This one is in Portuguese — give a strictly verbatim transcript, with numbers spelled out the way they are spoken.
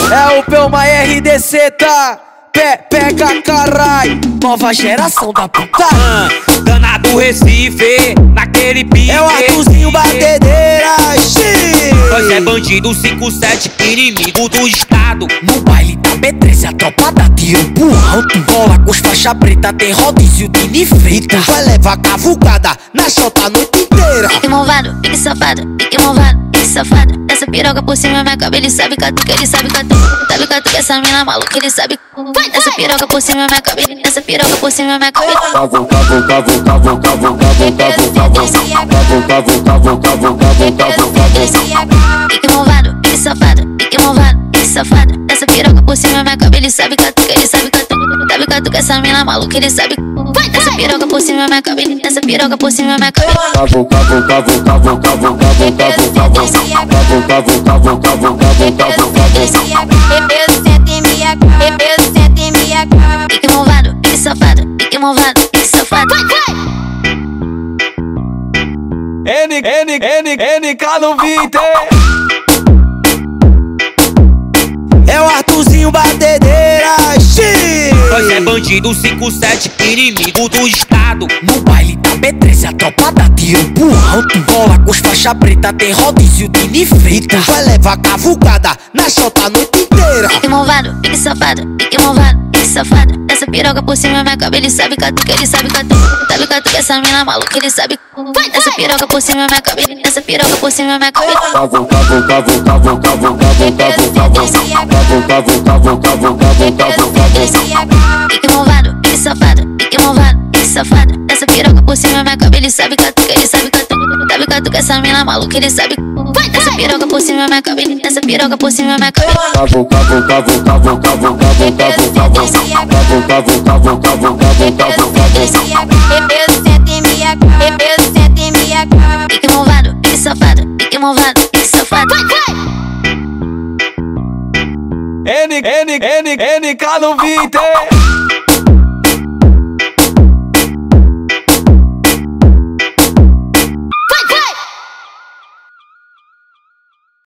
É o Pelma R D C, tá? Pe pega carai, nova geração da puta. Ah, danado Recife, naquele pique. É o Arthurzinho Batedeira, xiii. Nós é bandido cinco sete, inimigo do estado. No baile da B treze a tropa dá tiro pro alto. Cola com os faixa preta, tem rodízio de nifrita. Vai levar cavucada na chota a noite inteira. Pique malvado, pique safado, pique malvado, pique safado. Essa piroca por cima minha cabeça, ele sabe catuca, ele sabe catuca. Sabe catuca, essa mina maluca, ele sabe. Essa piroca por cima minha cabeça, essa piroca por cima minha cabeça. Cavo, cavo, cavo, cavo, cavo, cavo, cavo, cavo, cavo, cavo, cavo, cavo, cavo, cavo. Pique malvado, pique safado, pique malvado, pique safado. Essa piroca por cima minha cabeça, ele sabe catuca, ele sabe catuca. Sabe catuca, essa mina maluca, ele sabe. Essa piroca por cima minha cabeça, essa piroca por cima minha cabeça. Cavo, cavo, cavo, cavo, cavo, cavo, cavo, cavo, cavo, cavo, cavo, cavo, cavo, cavo, cavo. Eu sento em minha cara, eu sento em minha cara. Pique malvado, pique safado, pique malvado, pique safado. N, N, N, N K no vinte. É o Arthurzinho Batedeira, xiii. Nós é bandido cinco sete, inimigo do estado. No baile da B treze a tropa dá tiro pro alto. Cola com os faixa preta, tem rodízio de nifrita. Vai levar cavucada na chota a noite inteira. Pique malvado, pique safado, pique malvado, pique safado. Essa piroca por cima minha cabeça, ele sabe catuca, ele sabe catuca. Sabe catuca, essa mina maluca, ele sabe. Essa piroca por cima minha cabeça, essa piroca por cima minha cabeça. Cavo, cavo, cavo, cavo, cavo, cavo, cavo, cavo, cavo, cavo, cavo, cavo, cavo, cavo. Pique malvado, pique safado, pique malvado, pique safado. Essa piroca por cima minha cabeça, ele sabe catuca, ele sabe catuca. Sabe catuca, essa mina maluca, ele sabe. Essa piroca por cima minha cabeça, essa piroca por cima minha cabeça. Cavo, cavo, cavo, cavo, cavo, cavo, cavo, cavo, cavo, cavo, cavo, cavo, cavo, cavo, cavo. Eu sento em minha cara, eu sento em minha cara. Pique malvado, pique safado, pique malvado, pique safado. N, N, N, N K no vinte.